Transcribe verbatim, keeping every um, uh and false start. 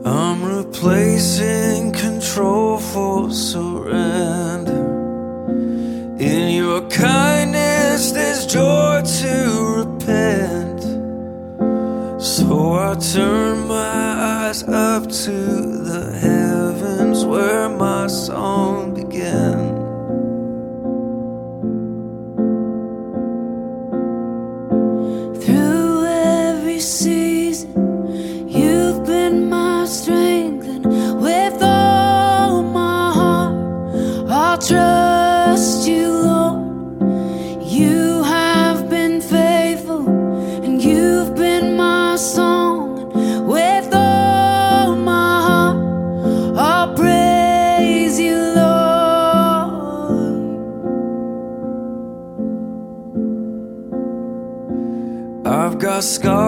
I'm replacing control for surrender. In your kindness there's joy to repent. So I turn my eyes up to the heavens where my song began. Through every season you've been my strength, and with all my heart I'll trust you, Lord. You have been faithful and you've been my song, and with all my heart I'll praise you, Lord. I've got scars